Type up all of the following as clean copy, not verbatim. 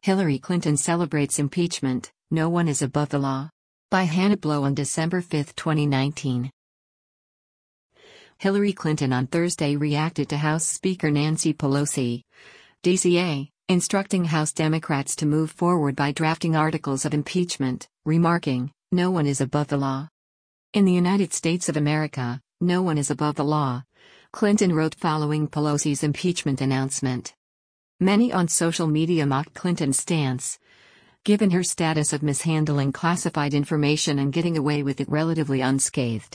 Hillary Clinton celebrates impeachment, no one is above the law. By Hannah Blow on December 5, 2019. Hillary Clinton on Thursday reacted to House Speaker Nancy Pelosi, DCA, instructing House Democrats to move forward by drafting articles of impeachment, remarking, "No one is above the law. In the United States of America, no one is above the law," Clinton wrote following Pelosi's impeachment announcement. Many on social media mocked Clinton's stance, given her status of mishandling classified information and getting away with it relatively unscathed.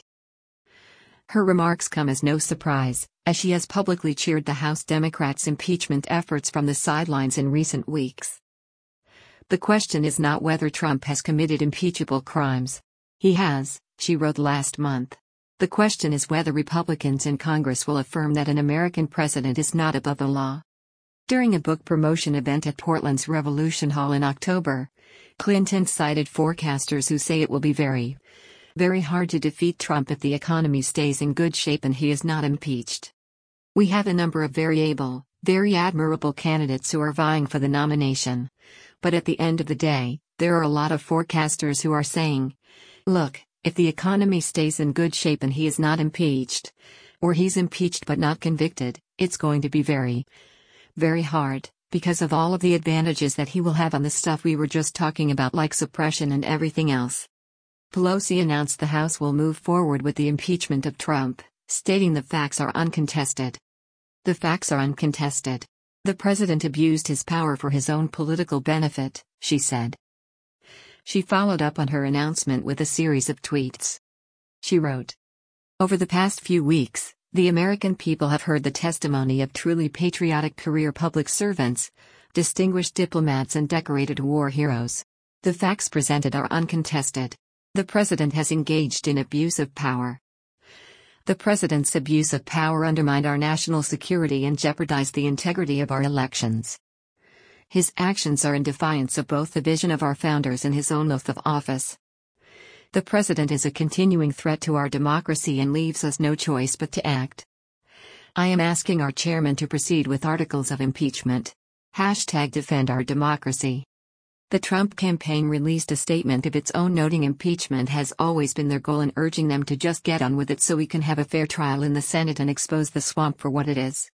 Her remarks come as no surprise, as she has publicly cheered the House Democrats' impeachment efforts from the sidelines in recent weeks. "The question is not whether Trump has committed impeachable crimes. He has," she wrote last month. "The question is whether Republicans in Congress will affirm that an American president is not above the law." During a book promotion event at Portland's Revolution Hall in October, Clinton cited forecasters who say it will be very hard to defeat Trump if the economy stays in good shape and he is not impeached. "We have a number of very able, very admirable candidates who are vying for the nomination. But at the end of the day, there are a lot of forecasters who are saying, look, if the economy stays in good shape and he is not impeached, or he's impeached but not convicted, it's going to be very hard, because of all of the advantages that he will have on the stuff we were just talking about, like suppression and everything else." Pelosi announced the House will move forward with the impeachment of Trump, stating the facts are uncontested. "The facts are uncontested. The president abused his power for his own political benefit," she said. She followed up on her announcement with a series of tweets. She wrote, "Over the past few weeks, the American people have heard the testimony of truly patriotic career public servants, distinguished diplomats and decorated war heroes. The facts presented are uncontested. The president has engaged in abuse of power. The president's abuse of power undermined our national security and jeopardized the integrity of our elections. His actions are in defiance of both the vision of our founders and his own oath of office. The president is a continuing threat to our democracy and leaves us no choice but to act. I am asking our chairman to proceed with articles of impeachment. #Defend our democracy." The Trump campaign released a statement of its own noting impeachment has always been their goal and urging them to just get on with it so we can have a fair trial in the Senate and expose the swamp for what it is.